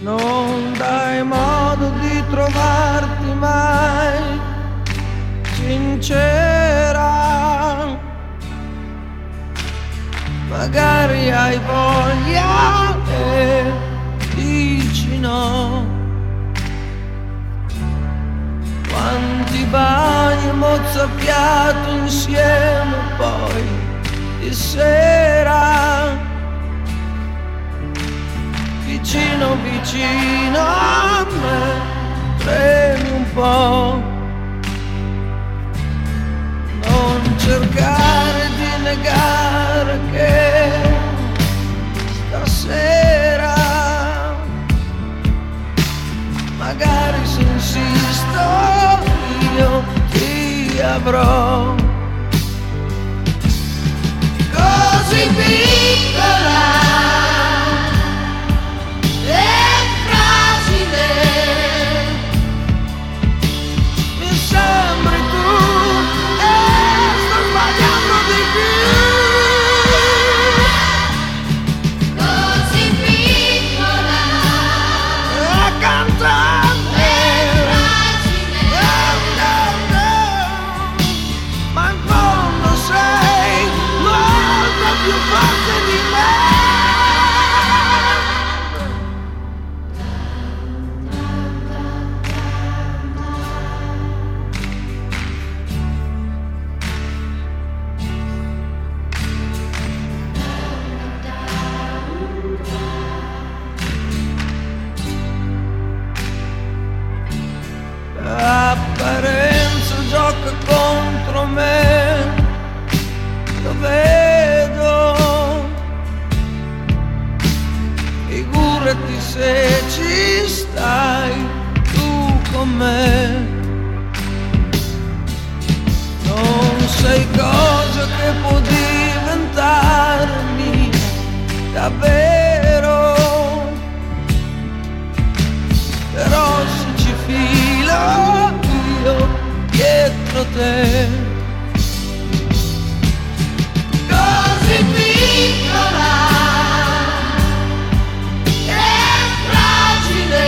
non dai modo di trovarti mai sincera. Magari hai voglia e dici no. Quanti bagni mozzafiato insieme poi di sera, vicino vicino a me, tremi un po'. Non cercare di negare che stasera, magari se insisto io ti avrò. Così piccola l'apparenza gioca contro me, lo vedo. Figurati se ci stai tu con me. Non sei cosa che può diventarmi davvero, però se ci filo io dietro te. Così piccola e fragile,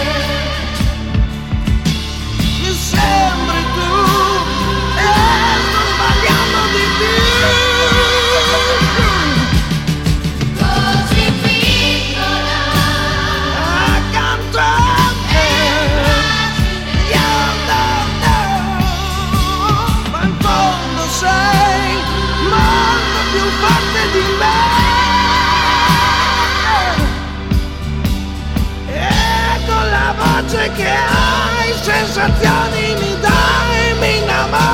mi sembri tu e sto sbagliando di più. Così piccola accanto a me, ma in fondo sei molto più forte di me. E con la voce che hai, sensazioni mi dai, mi innamoro.